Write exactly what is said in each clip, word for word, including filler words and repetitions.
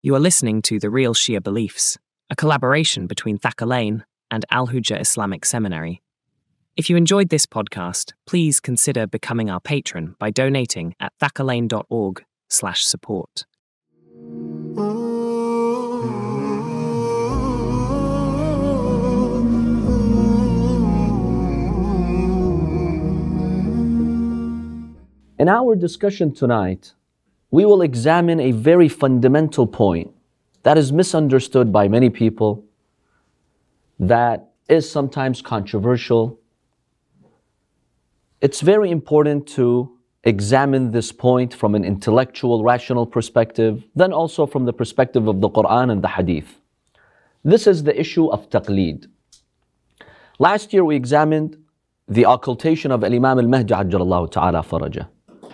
You are listening to The Real Shia Beliefs, a collaboration between Thakalain and Al Hujjah Islamic Seminary. If you enjoyed this podcast, please consider becoming our patron by donating at thakalain.org slash support. In our discussion tonight, we will examine a very fundamental point that is misunderstood by many people, that is sometimes controversial. It's very important to examine this point from an intellectual, rational perspective, then also from the perspective of the Quran and the Hadith. This is the issue of taqleed. Last year we examined the occultation of Al-Imam Al-Mahdi Ajjalallahu Ta'ala Faraja.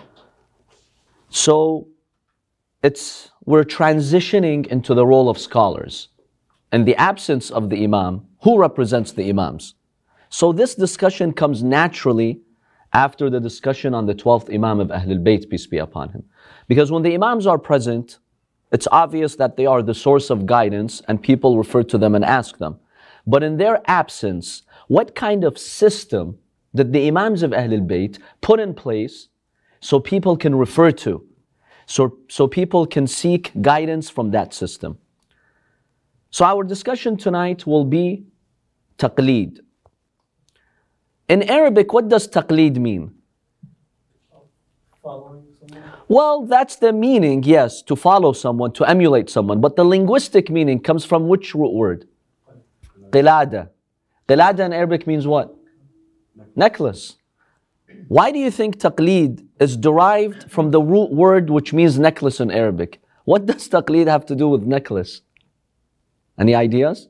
So it's we're transitioning into the role of scholars. In the absence of the Imam, who represents the Imams? So this discussion comes naturally after the discussion on the twelfth Imam of Ahlul Bayt, peace be upon him. Because when the Imams are present, it's obvious that they are the source of guidance and people refer to them and ask them. But in their absence, what kind of system did the Imams of Ahlul Bayt put in place so people can refer to, so, so people can seek guidance from that system? So our discussion tonight will be taqleed. In Arabic, what does taqleed mean? Following someone? Well, that's the meaning, yes, to follow someone, to emulate someone. But the linguistic meaning comes from which root word? Qilada. Qilada in Arabic means what? Necklace. Why do you think taqleed is derived from the root word which means necklace in Arabic? What does taqleed have to do with necklace? Any ideas?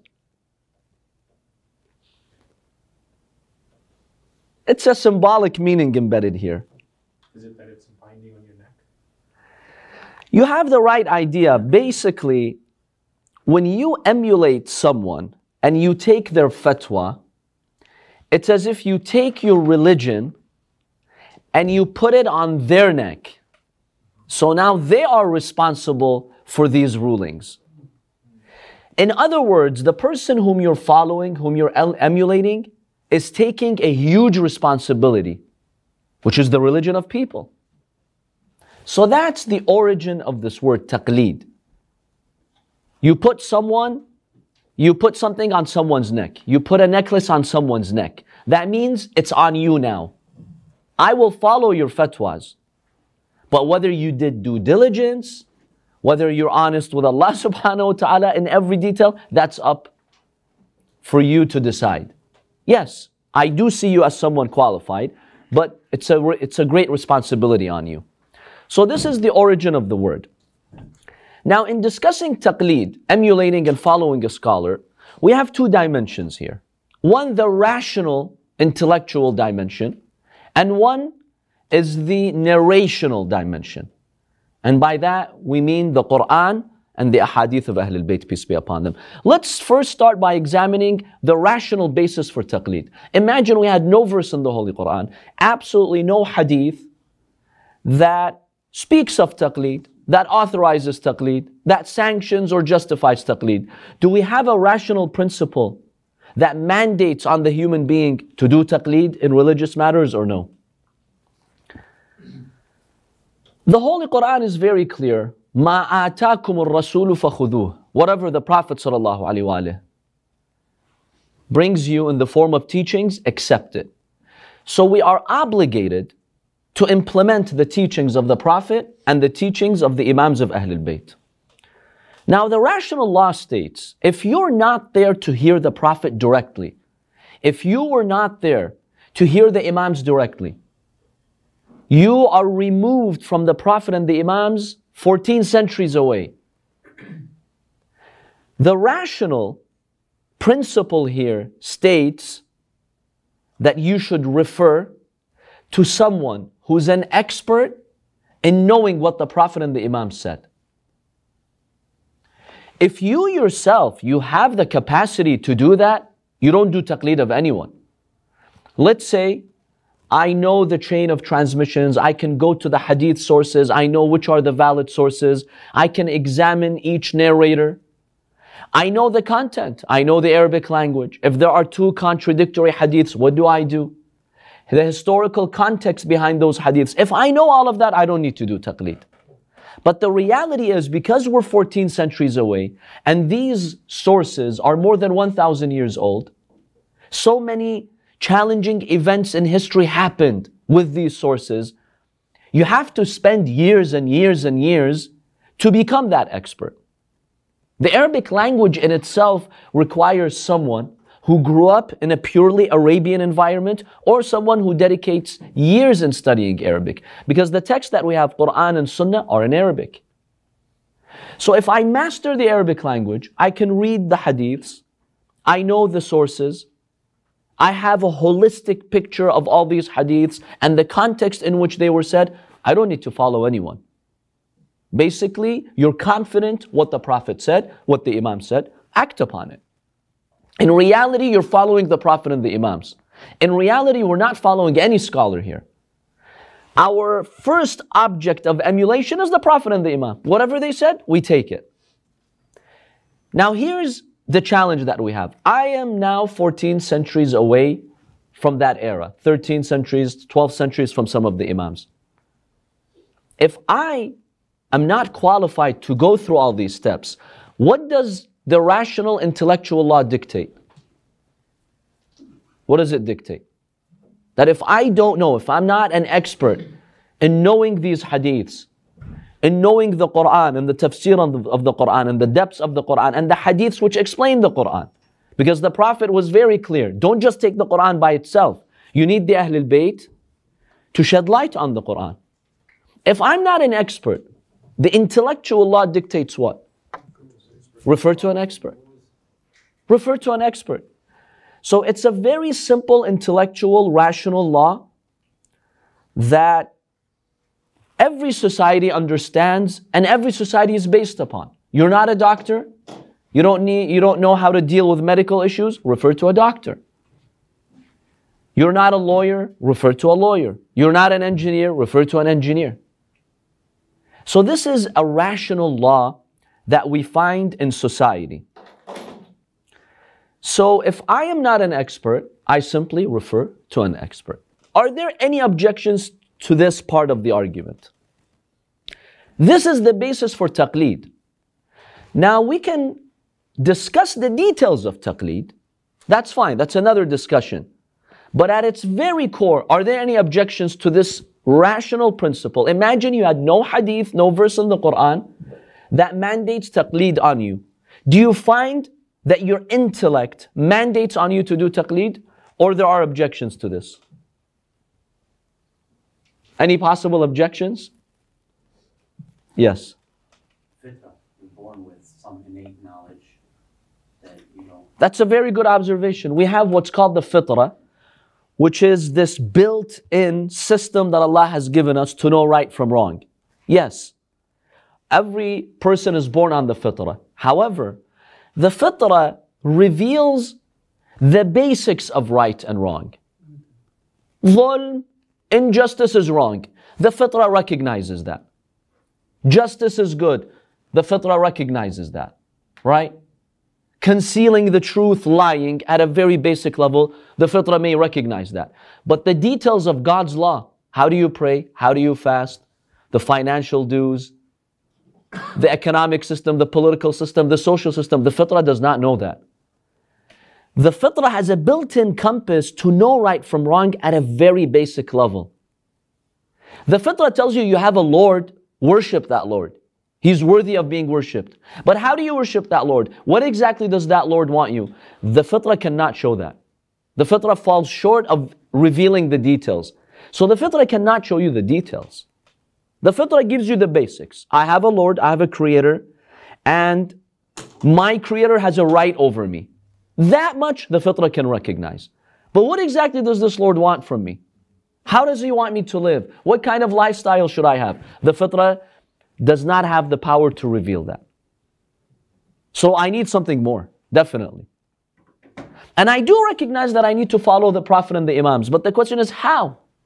It's a symbolic meaning embedded here. Is it that it's binding on your neck? You have the right idea. Basically, when you emulate someone and you take their fatwa, it's as if you take your religion and you put it on their neck. So now they are responsible for these rulings. In other words, the person whom you're following, whom you're emulating, is taking a huge responsibility, which is the religion of people. So that's the origin of this word taqleed. You put someone, you put something on someone's neck. You put a necklace on someone's neck. That means it's on you now. I will follow your fatwas. But whether you did due diligence, whether you're honest with Allah subhanahu wa ta'ala in every detail, that's up for you to decide. Yes, I do see you as someone qualified, but it's a, it's a great responsibility on you. So this is the origin of the word. Now in discussing taqleed, emulating and following a scholar, we have two dimensions here. One, the rational, intellectual dimension, and one is the narrational dimension. And by that, we mean the Quran and the ahadith of Ahlul Bayt, peace be upon them. Let's first start by examining the rational basis for taqleed. Imagine we had no verse in the Holy Quran, absolutely no hadith that speaks of taqleed, that authorizes taqleed, that sanctions or justifies taqleed. Do we have a rational principle that mandates on the human being to do taqleed in religious matters or no? The Holy Quran is very clear. مَا آتَاكُمُ الرَّسُولُ فَخُذُوهُ. Whatever the Prophet sallallahu alaihi wasallam brings you in the form of teachings, accept it. So we are obligated to implement the teachings of the Prophet and the teachings of the Imams of Ahlul Bayt. Now the rational law states, if you're not there to hear the Prophet directly, if you were not there to hear the Imams directly, you are removed from the Prophet and the Imams fourteen centuries away. The rational principle here states that you should refer to someone who's an expert in knowing what the Prophet and the Imams said. If you yourself, you have the capacity to do that, you don't do taqleed of anyone. Let's say I know the chain of transmissions. I can go to the hadith sources. I know which are the valid sources. I can examine each narrator. I know the content. I know the Arabic language. If there are two contradictory hadiths, what do I do? The historical context behind those hadiths. If I know all of that, I don't need to do taqleed. But the reality is, because we're fourteen centuries away, and these sources are more than one thousand years old, so many challenging events in history happened with these sources, you have to spend years and years and years to become that expert. The Arabic language in itself requires someone who grew up in a purely Arabian environment, or someone who dedicates years in studying Arabic. Because the texts that we have, Quran and Sunnah, are in Arabic. So if I master the Arabic language, I can read the hadiths, I know the sources, I have a holistic picture of all these hadiths and the context in which they were said, I don't need to follow anyone. Basically, you're confident what the Prophet said, what the Imam said, act upon it. In reality, you're following the Prophet and the Imams. In reality, we're not following any scholar here. Our first object of emulation is the Prophet and the Imam. Whatever they said, we take it. Now here's the challenge that we have. I am now fourteen centuries away from that era. thirteen centuries, twelve centuries from some of the Imams. If I am not qualified to go through all these steps, what does the rational intellectual law dictate? What does it dictate? That if I don't know, if I'm not an expert in knowing these hadiths, in knowing the Quran and the tafsir of the Quran and the depths of the Quran and the hadiths which explain the Quran, because the Prophet was very clear, don't just take the Quran by itself. You need the Ahlul Bayt to shed light on the Quran. If I'm not an expert, the intellectual law dictates what? Refer to an expert. Refer to an expert. So it's a very simple intellectual, rational law that every society understands and every society is based upon. You're not a doctor. You don't need, you don't know how to deal with medical issues. Refer to a doctor. You're not a lawyer. Refer to a lawyer. You're not an engineer. Refer to an engineer. So this is a rational law that we find in society. So if I am not an expert, I simply refer to an expert. Are there any objections to this part of the argument? This is the basis for taqleed. Now we can discuss the details of taqleed. That's fine, that's another discussion. But at its very core, are there any objections to this rational principle? Imagine you had no hadith, no verse in the Quran that mandates taqleed on you. Do you find that your intellect mandates on you to do taqleed, or there are objections to this? Any possible objections? Yes. Fitra, you're born with some innate knowledge that you know. That's a very good observation. We have what's called the fitrah, which is this built-in system that Allah has given us to know right from wrong. Yes. Every person is born on the fitrah. However, the fitrah reveals the basics of right and wrong. Dhulm, injustice is wrong. The fitrah recognizes that. Justice is good. The fitrah recognizes that. Right? Concealing the truth, lying at a very basic level, the fitrah may recognize that. But the details of God's law, how do you pray? How do you fast? The financial dues, the economic system, the political system, the social system, the fitrah does not know that. The fitrah has a built-in compass to know right from wrong at a very basic level. The fitrah tells you you have a Lord, worship that Lord. He's worthy of being worshipped. But how do you worship that Lord? What exactly does that Lord want you? The fitrah cannot show that. The fitrah falls short of revealing the details. So the fitrah cannot show you the details. The fitrah gives you the basics. I have a Lord, I have a creator, and my creator has a right over me. That much the fitrah can recognize. But what exactly does this Lord want from me? How does He want me to live? What kind of lifestyle should I have? The fitrah does not have the power to reveal that. So I need something more, definitely. And I do recognize that I need to follow the Prophet and the Imams, but the question is how?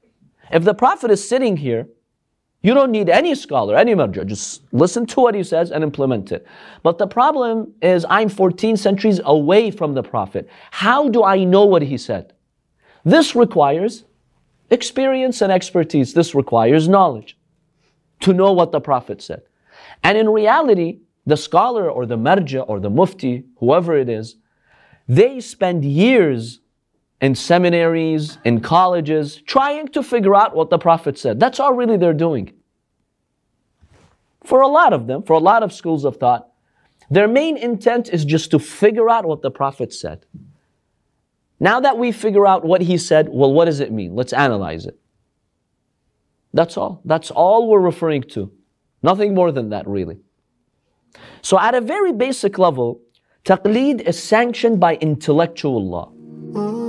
If the Prophet is sitting here, you don't need any scholar, any marja. Just listen to what he says and implement it. But the problem is I'm fourteen centuries away from the Prophet. How do I know what he said? This requires experience and expertise. This requires knowledge to know what the Prophet said. And in reality, the scholar or the marja or the mufti, whoever it is, they spend years in seminaries, in colleges, trying to figure out what the Prophet said. That's all really they're doing. For a lot of them, for a lot of schools of thought, their main intent is just to figure out what the Prophet said. Now that we figure out what he said, well, what does it mean? Let's analyze it. That's all. That's all we're referring to. Nothing more than that, really. So at a very basic level, taqleed is sanctioned by intellectual law.